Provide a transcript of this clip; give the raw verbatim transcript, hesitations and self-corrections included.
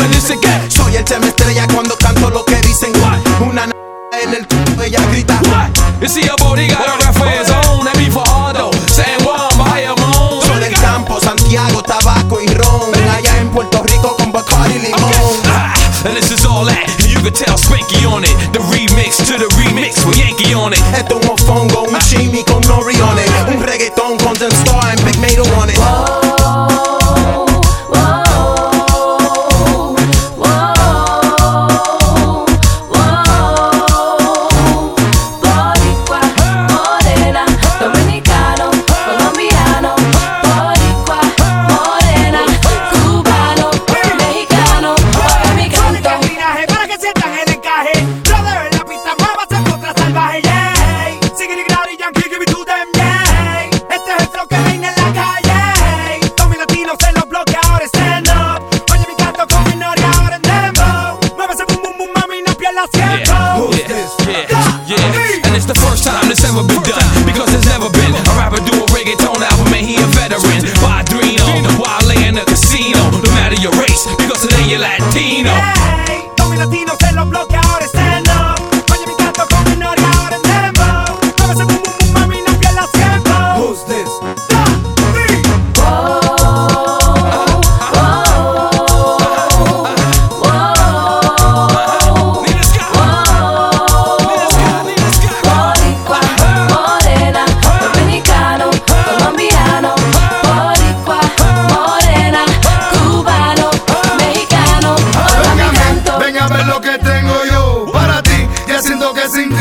and dice que soy el tema estrella cuando canto lo que dicen. Una n en el c ella grita. You see a bodyguard ahora fue zone. That be for Aldo, San Juan, Bayamón. Soy del campo, Santiago, tabaco y ron. Allá en Puerto Rico con Bacardi y limón. Okay. Ah, and this is all that. You can tell Spanky on it. The remix to the remix with Yankee on it. Esto es un mofongo, un chimi con nori on it. Un reggaetón con Zen Star and Big Mato on it. Never been done, because there's never been a rapper do a reggaeton album and he a veteran. Padrino, while laying a casino. No matter your race, because today you're Latino. Hey, todos mis latinos en los bloques ahora stand up. Oye mi canto con mi noria ahora en dembow. Muévese boom boom boom mami, no pierdas tiempo. Who's this? Lo que tengo yo para ti, ya siento que sin ti